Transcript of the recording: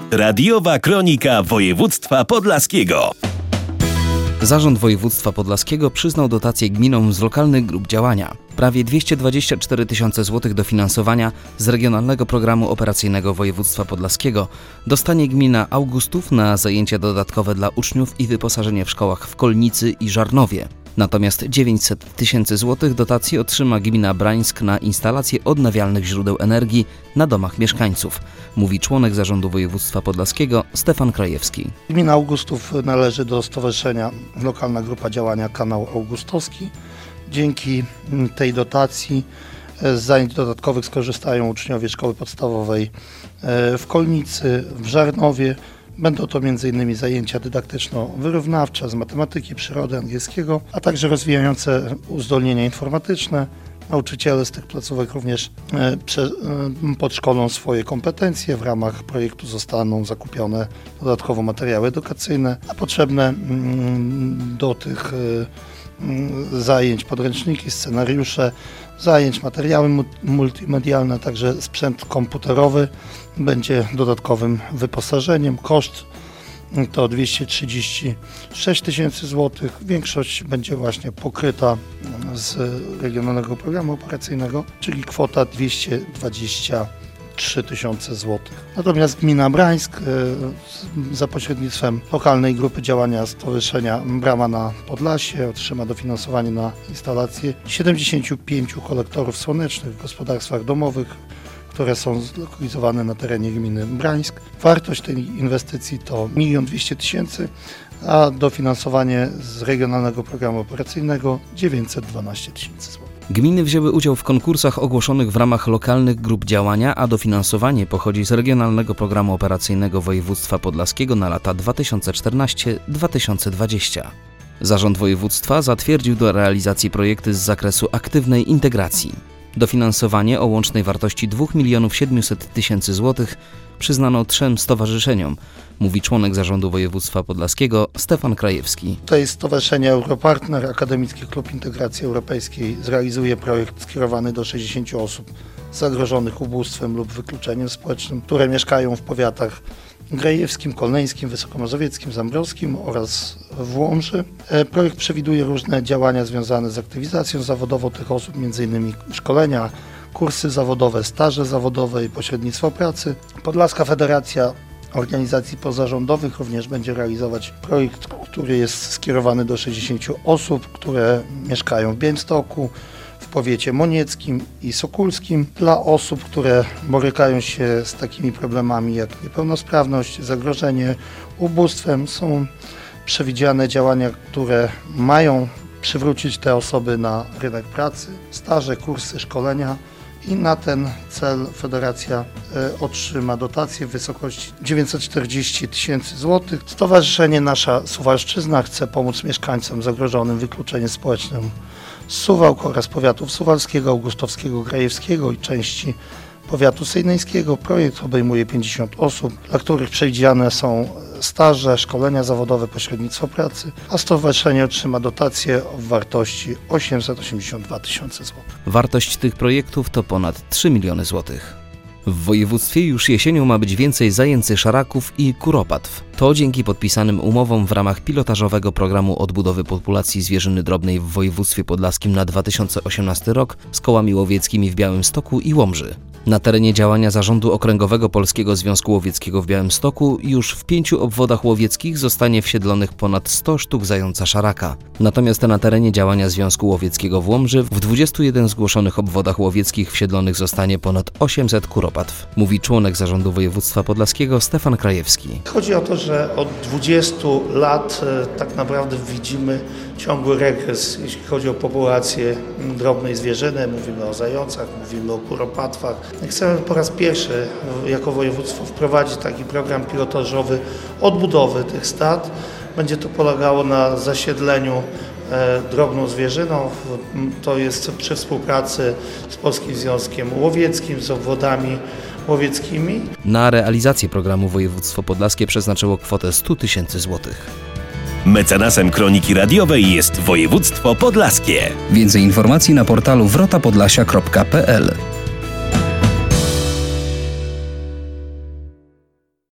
Radiowa kronika województwa podlaskiego. Zarząd Województwa Podlaskiego przyznał dotacje gminom z lokalnych grup działania. Prawie 224 tysiące złotych dofinansowania z Regionalnego Programu Operacyjnego Województwa Podlaskiego dostanie gmina Augustów na zajęcia dodatkowe dla uczniów i wyposażenie w szkołach w Kolnicy i Żarnowie. Natomiast 900 tysięcy złotych dotacji otrzyma gmina Brańsk na instalację odnawialnych źródeł energii na domach mieszkańców, mówi członek Zarządu Województwa Podlaskiego Stefan Krajewski. Gmina Augustów należy do stowarzyszenia Lokalna Grupa Działania Kanał Augustowski. Dzięki tej dotacji z zajęć dodatkowych skorzystają uczniowie szkoły podstawowej w Kolnicy, w Żarnowie. Będą to m.in. zajęcia dydaktyczno-wyrównawcze z matematyki, przyrody, angielskiego, a także rozwijające uzdolnienia informatyczne. Nauczyciele z tych placówek również podszkolą swoje kompetencje. W ramach projektu zostaną zakupione dodatkowo materiały edukacyjne, a potrzebne do tych zajęć podręczniki, scenariusze, zajęć, materiały multimedialne, a także sprzęt komputerowy będzie dodatkowym wyposażeniem. Koszt to 236 tysięcy złotych. Większość będzie właśnie pokryta z Regionalnego Programu Operacyjnego, czyli kwota 223 tysiące złotych. Natomiast gmina Brańsk za pośrednictwem lokalnej grupy działania Stowarzyszenia Brama na Podlasie otrzyma dofinansowanie na instalację 75 kolektorów słonecznych w gospodarstwach domowych, które są zlokalizowane na terenie gminy Brańsk. Wartość tej inwestycji to 1 200 000, a dofinansowanie z Regionalnego Programu Operacyjnego 912 tysięcy złotych. Gminy wzięły udział w konkursach ogłoszonych w ramach lokalnych grup działania, a dofinansowanie pochodzi z Regionalnego Programu Operacyjnego Województwa Podlaskiego na lata 2014-2020. Zarząd województwa zatwierdził do realizacji projekty z zakresu aktywnej integracji. Dofinansowanie o łącznej wartości 2 700 000 złotych przyznano 3 stowarzyszeniom, mówi członek Zarządu Województwa Podlaskiego Stefan Krajewski. To jest Stowarzyszenie Europartner, Akademicki Klub Integracji Europejskiej zrealizuje projekt skierowany do 60 osób zagrożonych ubóstwem lub wykluczeniem społecznym, które mieszkają w powiatach grajewskim, kolneńskim, wysokomazowieckim, zambrowskim oraz w Łomży. Projekt przewiduje różne działania związane z aktywizacją zawodową tych osób, m.in. szkolenia, kursy zawodowe, staże zawodowe i pośrednictwo pracy. Podlaska Federacja Organizacji Pozarządowych również będzie realizować projekt, który jest skierowany do 60 osób, które mieszkają w Białymstoku, w powiecie monieckim i sokulskim. Dla osób, które borykają się z takimi problemami jak niepełnosprawność, zagrożenie ubóstwem, są przewidziane działania, które mają przywrócić te osoby na rynek pracy, staże, kursy, szkolenia. I na ten cel Federacja otrzyma dotację w wysokości 940 tysięcy złotych. Stowarzyszenie Nasza Suwalszczyzna chce pomóc mieszkańcom zagrożonym wykluczeniem społecznym z Suwałk oraz powiatów suwalskiego, augustowskiego, grajewskiego i części powiatu sejneńskiego. Projekt obejmuje 50 osób, dla których przewidziane są staże, szkolenia zawodowe, pośrednictwo pracy, a stowarzyszenie otrzyma dotację w wartości 882 tysiące złotych. Wartość tych projektów to ponad 3 miliony złotych. W województwie już jesienią ma być więcej zajęcy szaraków i kuropatw. To dzięki podpisanym umowom w ramach pilotażowego programu odbudowy populacji zwierzyny drobnej w województwie podlaskim na 2018 rok z kołami łowieckimi w Białymstoku i Łomży. Na terenie działania Zarządu Okręgowego Polskiego Związku Łowieckiego w Białymstoku już w 5 obwodach łowieckich zostanie wsiedlonych ponad 100 sztuk zająca szaraka. Natomiast na terenie działania Związku Łowieckiego w Łomży w 21 zgłoszonych obwodach łowieckich wsiedlonych zostanie ponad 800 kuropatw, mówi członek Zarządu Województwa Podlaskiego Stefan Krajewski. Chodzi o to, że od 20 lat tak naprawdę widzimy ciągły regres, jeśli chodzi o populację drobnej zwierzyny. Mówimy o zającach, mówimy o kuropatwach. Chcemy po raz pierwszy jako województwo wprowadzić taki program pilotażowy odbudowy tych stad. Będzie to polegało na zasiedleniu drobną zwierzyną. To jest przy współpracy z Polskim Związkiem Łowieckim, z obwodami łowieckimi. Na realizację programu Województwo Podlaskie przeznaczyło kwotę 100 tysięcy złotych. Mecenasem Kroniki Radiowej jest Województwo Podlaskie. Więcej informacji na portalu wrotapodlasia.pl.